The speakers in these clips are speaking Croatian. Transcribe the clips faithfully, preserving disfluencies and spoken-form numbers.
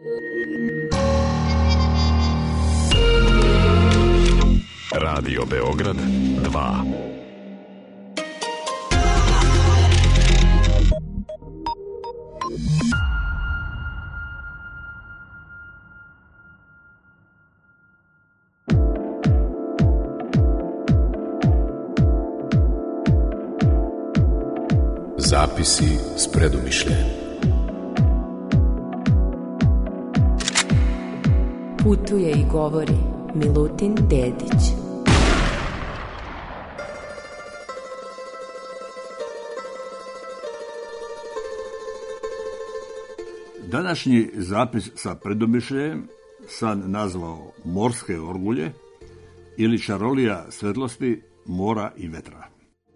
Radio Beograd dva. Zapisi s predumišljajem. Putuje i govori Milutin Dedić. Današnji zapis sa predumišljajem sam nazvao Morske orgulje ili čarolija svetlosti mora i vetra.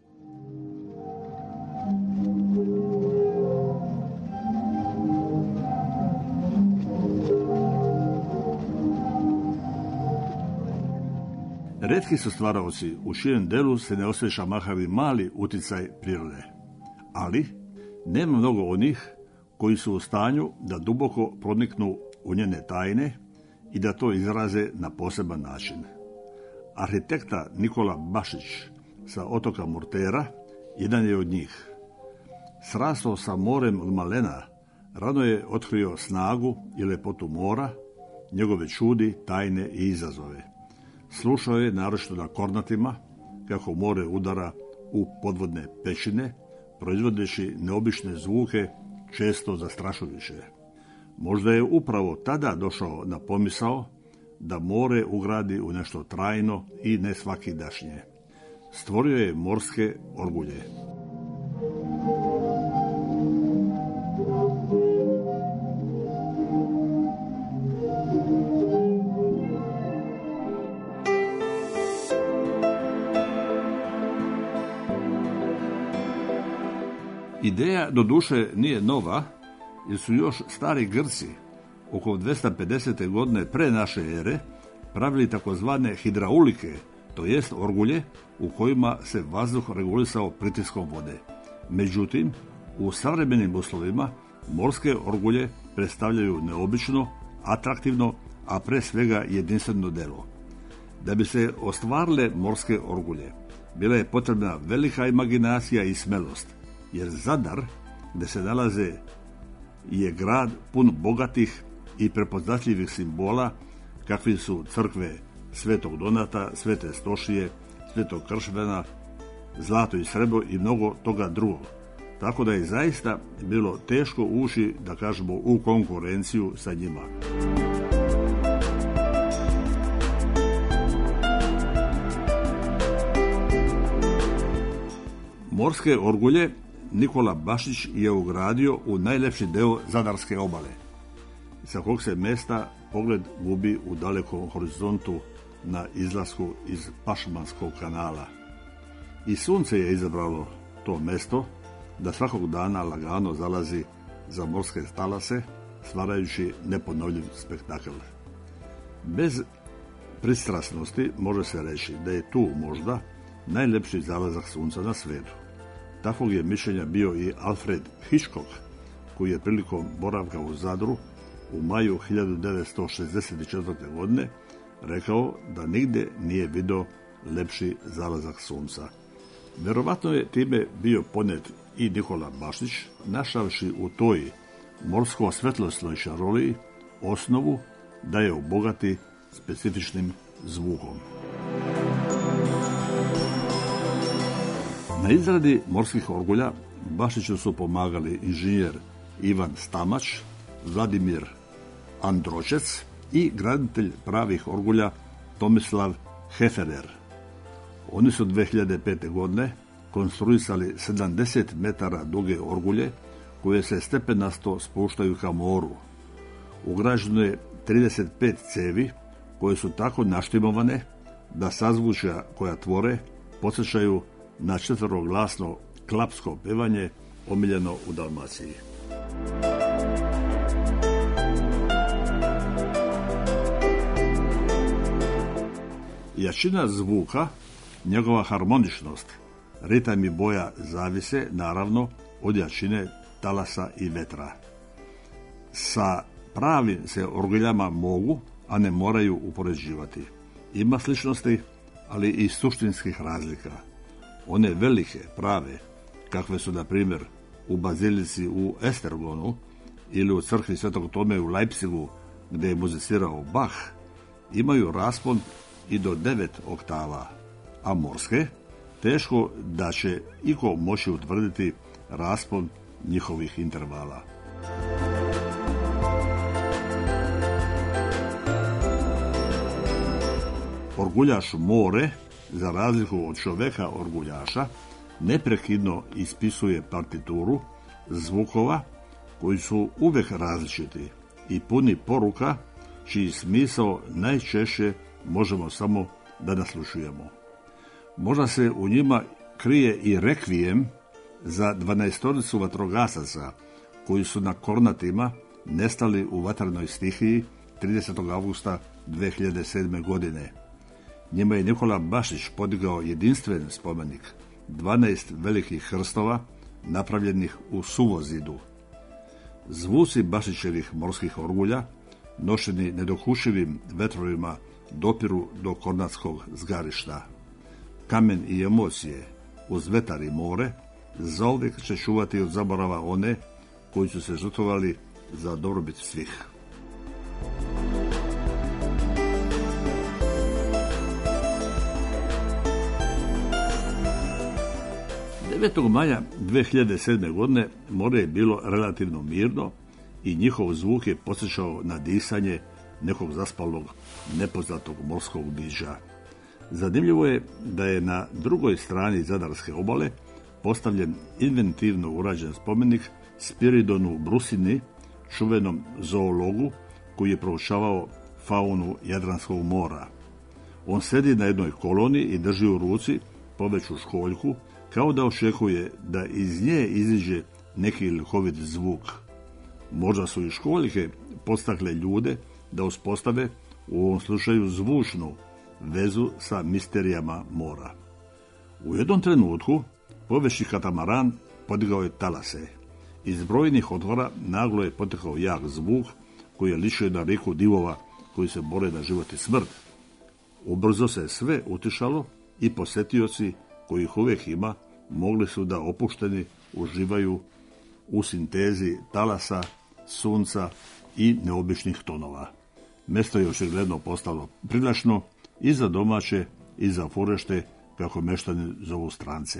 Retki su stvaraoci u čijem delu se ne osjeća makar i mali uticaj prirode, ali nema mnogo onih koji su u stanju da duboko proniknu u njene tajne i da to izraze na poseban način. Arhitekta Nikola Bašić sa otoka Murtera jedan je od njih. Srastao sa morem od malena, rano je otkrio snagu i lepotu mora, njegove čudi, tajne i izazove. Slušao je naročito na Kornatima kako more udara u podvodne pećine, proizvodeći neobične zvuke, često zastrašujuće. Možda je upravo tada došao na pomisao da more ugradi u nešto trajno i nesvakidašnje. Stvorio je morske orgulje. Ideja doduše nije nova, jer su još stari Grci oko dvesta pedesete godine pre naše ere pravili takozvane hidraulike, to jest orgulje u kojima se vazduh regulisao pritiskom vode. Međutim, u savremenim uslovima morske orgulje predstavljaju neobično, atraktivno, a pre svega jedinstveno delo. Da bi se ostvarile morske orgulje, bila je potrebna velika imaginacija i smelost, jer Zadar, gde se nalaze, je grad pun bogatih i prepoznatljivih simbola, kakvi su crkve Svetog Donata, Svete Stošije, Svetog Kršvena, zlato i srebro i mnogo toga drugog. Tako da je zaista bilo teško ući, da kažemo, u konkurenciju sa njima. Morske orgulje Nikola Bašić je ugradio u najlepši deo Zadarske obale, sa kog se mesta pogled gubi u dalekom horizontu na izlasku iz Pašmanskog kanala. I sunce je izabralo to mesto da svakog dana lagano zalazi za morske talase, stvarajući neponovljiv spektakl. Bez pristrasnosti može se reći da je tu možda najlepši zalazak sunca na svijetu. Takvog je mišljenja bio i Alfred Hitchcock, koji je prilikom boravka u Zadru u maju hiljadu devetsto šezdeset četvrte. godine rekao da nigde nije vidio lepši zalazak sunca. Verovatno je time bio ponet i Nikola Bašić, našavši u toj morsko-svetlosnoj čaroliji osnovu da je obogati specifičnim zvukom. Na izradi morskih orgulja Bašiću su pomagali inženjer Ivan Stamač, Vladimir Andročec i graditelj pravih orgulja Tomislav Heferer. Oni su dve hiljade pete. godine konstruisali sedamdeset metara duge orgulje koje se stepenasto spuštaju ka moru. Ugrađeno je trideset pet cevi koje su tako naštimovane da sazvučja koja tvore podsjećaju na četveroglasno klapsko pevanje omiljeno u Dalmaciji. Jačina zvuka, njegova harmoničnost, ritam i boja zavise naravno od jačine talasa i vetra. Sa pravim se orguljama mogu, a ne moraju upoređivati. Ima sličnosti, ali i suštinskih razlika. One velike, prave, kakve su, na primjer, u bazilici u Estergonu ili u crkvi Svetog Tome u Leipzigu, gdje je muzicirao Bach, imaju raspon i do devet oktava, a morske teško da će iko moći utvrditi raspon njihovih intervala. Orguljaš more, za razliku od čoveka orguljaša, neprekidno ispisuje partituru zvukova koji su uvijek različiti i puni poruka čiji smisao najčešće možemo samo da naslušujemo. Možda se u njima krije i rekvijem za dvanaestoricu vatrogasaca koji su na Kornatima nestali u vatrenoj stihiji tridesetog avgusta dve hiljade sedme. godine. Njima je Nikola Bašić podigao jedinstven spomenik, dvanaest velikih krstova napravljenih u suvozidu. Zvuci Bašićevih morskih orgulja, nošeni nedokušivim vetrovima, dopiru do kornatskog zgarišta. Kamen i emocije, uz vetar i more, zauvijek će čuvati od zaborava one koji su se žrtvovali za dobrobit svih. devetog maja dve hiljade sedme. godine more je bilo relativno mirno i njihov zvuk je podsjećao na disanje nekog zaspalog, nepoznatog morskog bića. Zanimljivo je da je na drugoj strani Zadarske obale postavljen inventivno urađen spomenik Spiridonu Brusini, čuvenom zoologu koji je proučavao faunu Jadranskog mora. On sedi na jednoj koloni i drži u ruci poveću školjku, kao da očekuje da iz nje iziđe neki ljekovit zvuk. Možda su i školjke podstakle ljude da uspostave, u ovom slučaju zvučnu, vezu sa misterijama mora. U jednom trenutku poveći katamaran podigao je talase. Iz brojnih otvora naglo je potekao jak zvuk koji je ličio na rijeku divova koji se bore na život i smrt. Ubrzo se sve utišalo i posjetioci, kojih uvijek ima, mogli su da opušteni uživaju u sintezi talasa, sunca i neobičnih tonova. Mesto je očigledno postalo privlačno i za domaće i za furešte, kako meštani zovu strance.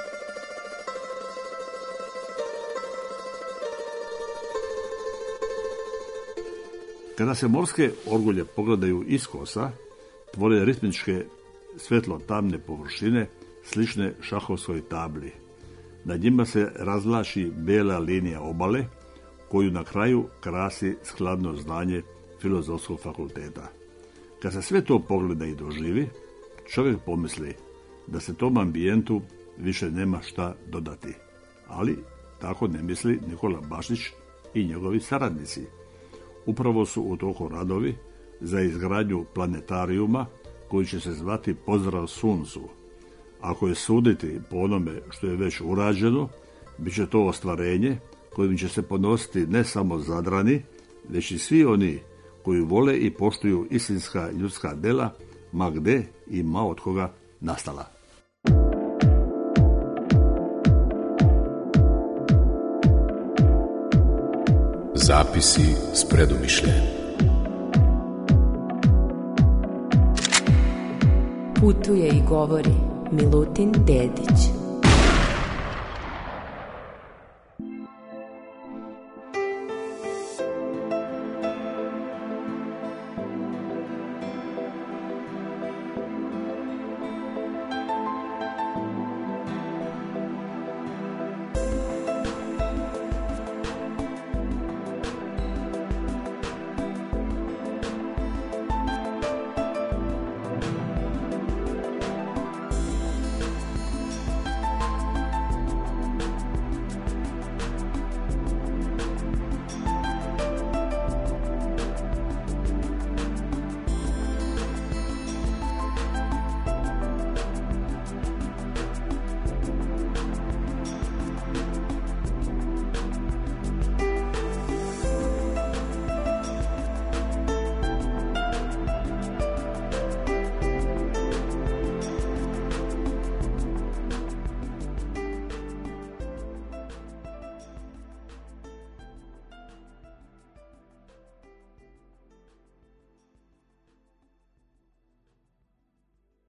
Kada se morske orgulje pogledaju iskosa, tvore ritmičke svetlo-tamne površine slične šahovskoj tabli. Na njima se razvlači bela linija obale, koju na kraju krasi skladno znanje Filozofskog fakulteta. Kad se sve to pogleda i doživi, čovjek pomisli da se tom ambijentu više nema šta dodati. Ali tako ne misli Nikola Bašić i njegovi saradnici. Upravo su u toku radovi za izgradnju planetarijuma koji će se zvati Pozdrav suncu. Ako je suditi po onome što je već urađeno, bit će to ostvarenje kojim će se ponositi ne samo Zadrani, već i svi oni koji vole i poštuju istinska ljudska dela, ma gde i ma od koga nastala. Zapisi s predumišljajem. Putuje i govori Milutin Dedić.